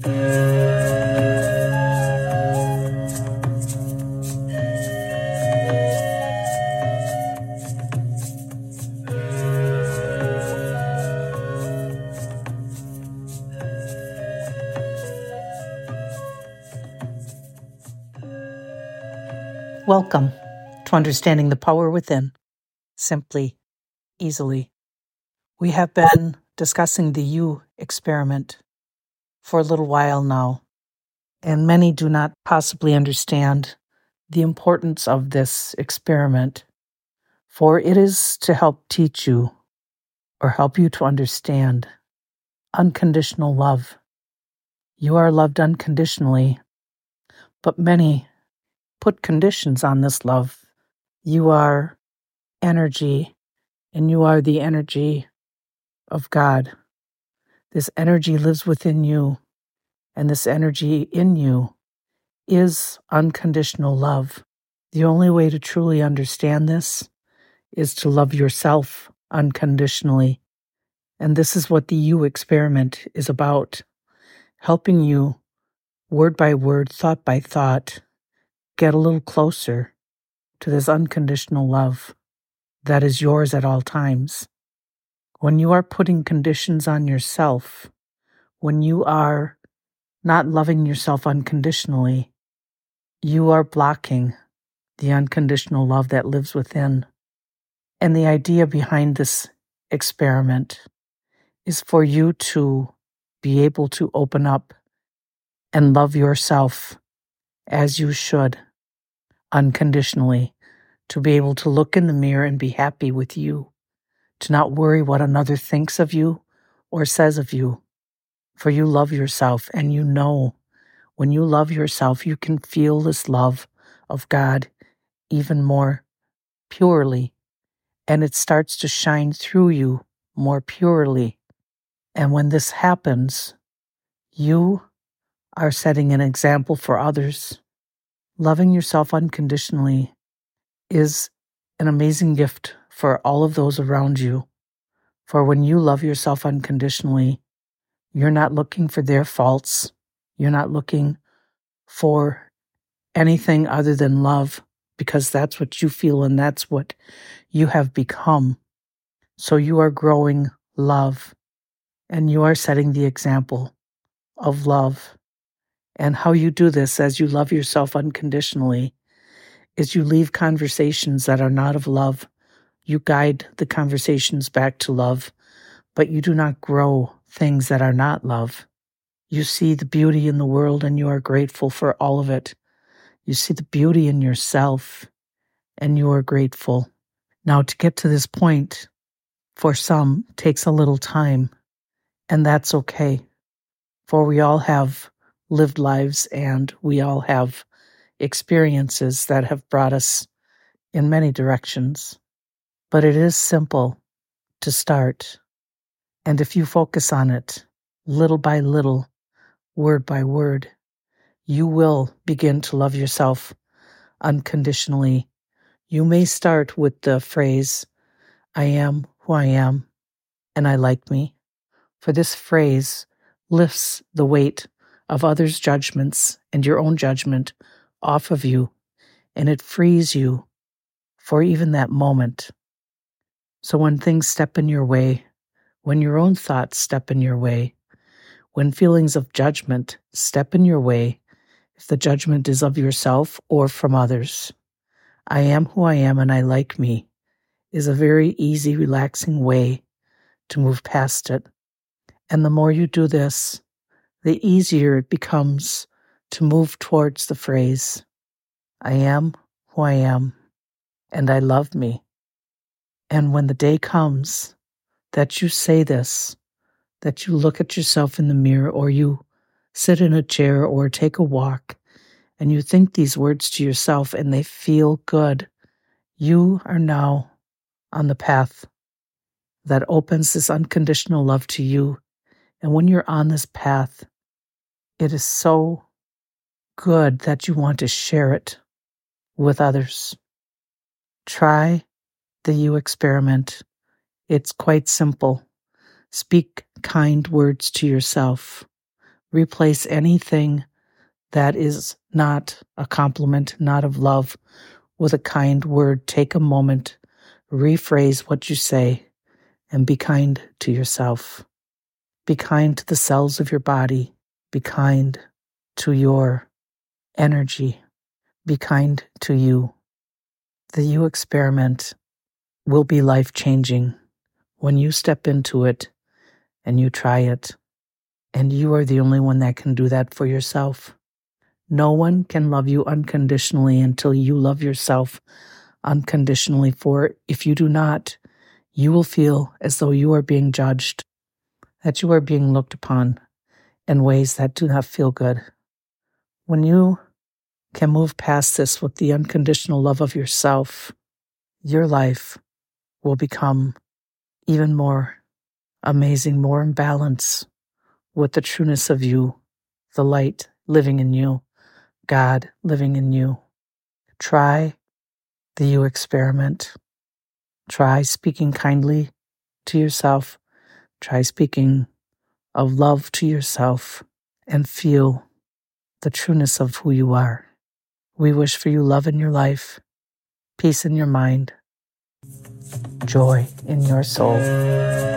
Welcome to Understanding the Power Within, simply, easily. We have been discussing the you experiment for a little while now, and many do not possibly understand the importance of this experiment, for it is to help teach you or help you to understand unconditional love. You are loved unconditionally, but many put conditions on this love. You are energy, and you are the energy of God. This energy lives within you, and this energy in you is unconditional love. The only way to truly understand this is to love yourself unconditionally. And this is what the you experiment is about, helping you word by word, thought by thought, get a little closer to this unconditional love that is yours at all times. When you are putting conditions on yourself, when you are not loving yourself unconditionally, you are blocking the unconditional love that lives within. And the idea behind this experiment is for you to be able to open up and love yourself as you should, unconditionally, to be able to look in the mirror and be happy with you, to not worry what another thinks of you or says of you, for you love yourself, and you know when you love yourself, you can feel this love of God even more purely, and it starts to shine through you more purely. And when this happens, you are setting an example for others. Loving yourself unconditionally is an amazing gift for all of those around you. For when you love yourself unconditionally, you're not looking for their faults. You're not looking for anything other than love, because that's what you feel and that's what you have become. So you are growing love, and you are setting the example of love. And how you do this as you love yourself unconditionally is you leave conversations that are not of love. You guide the conversations back to love, but you do not grow things that are not love. You see the beauty in the world, and you are grateful for all of it. You see the beauty in yourself, and you are grateful. Now, to get to this point, for some, takes a little time, and that's okay. For we all have lived lives, and we all have experiences that have brought us in many directions. But it is simple to start. And if you focus on it, little by little, word by word, you will begin to love yourself unconditionally. You may start with the phrase, I am who I am, and I like me. For this phrase lifts the weight of others' judgments and your own judgment off of you, and it frees you for even that moment. So when things step in your way, when your own thoughts step in your way, when feelings of judgment step in your way, if the judgment is of yourself or from others, I am who I am and I like me is a very easy, relaxing way to move past it. And the more you do this, the easier it becomes to move towards the phrase, I am who I am and I love me. And when the day comes that you say this, that you look at yourself in the mirror, or you sit in a chair or take a walk, and you think these words to yourself and they feel good, you are now on the path that opens this unconditional love to you. And when you're on this path, it is so good that you want to share it with others. Try the you experiment. It's quite simple. Speak kind words to yourself. Replace anything that is not a compliment, not of love, with a kind word. Take a moment, rephrase what you say, and be kind to yourself. Be kind to the cells of your body. Be kind to your energy. Be kind to you. The You experiment will be life-changing when you step into it and you try it. And you are the only one that can do that for yourself. No one can love you unconditionally until you love yourself unconditionally. For if you do not, you will feel as though you are being judged, that you are being looked upon in ways that do not feel good. When you can move past this with the unconditional love of yourself, your life will become even more amazing, more in balance with the trueness of you, the light living in you, God living in you. Try the You experiment. Try speaking kindly to yourself. Try speaking of love to yourself and feel the trueness of who you are. We wish for you love in your life, peace in your mind, joy in your soul.